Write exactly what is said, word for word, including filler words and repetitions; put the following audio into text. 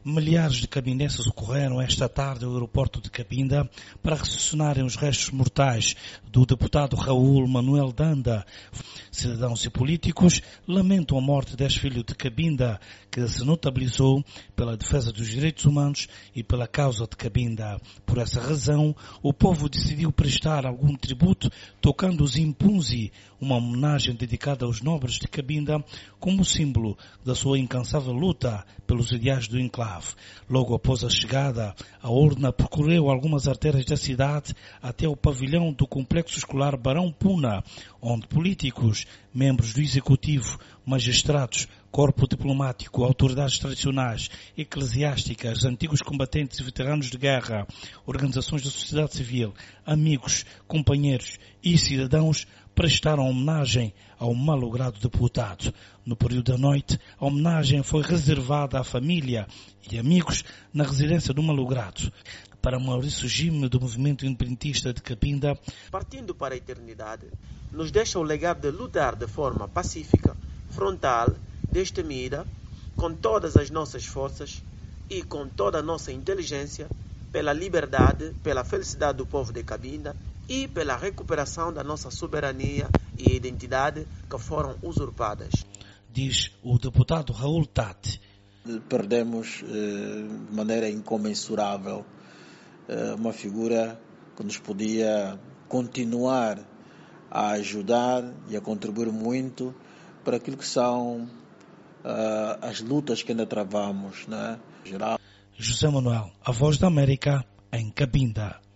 Milhares de cabinenses ocorreram esta tarde ao aeroporto de Cabinda para recepcionarem os restos mortais do deputado Raul Manuel Danda. Cidadãos e políticos lamentam a morte deste filho de Cabinda, que se notabilizou pela defesa dos direitos humanos e pela causa de Cabinda. Por essa razão, o povo decidiu prestar algum tributo tocando os Impunzi, uma homenagem dedicada aos nobres de Cabinda como símbolo da sua incansável luta pelos ideais do enclave. Logo após a chegada, a urna percorreu algumas artérias da cidade até o pavilhão do Complexo Escolar Barão Puna, onde políticos, membros do Executivo, magistrados, corpo diplomático, autoridades tradicionais, eclesiásticas, antigos combatentes e veteranos de guerra, organizações da sociedade civil, amigos, companheiros e cidadãos prestaram homenagem ao malogrado deputado. No período da noite, a homenagem foi reservada à família e amigos na residência do malogrado. Para Maurício Gime, do movimento independentista de Cabinda, partindo para a eternidade, nos deixa o legado de lutar de forma pacífica, frontal, destemida, com todas as nossas forças e com toda a nossa inteligência, pela liberdade, pela felicidade do povo de Cabinda e pela recuperação da nossa soberania e identidade que foram usurpadas. Diz o deputado Raul Tati. Perdemos eh, de maneira incomensurável eh, uma figura que nos podia continuar a ajudar e a contribuir muito para aquilo que são uh, as lutas que ainda travamos, né? Geral. José Manuel, a Voz da América, em Cabinda.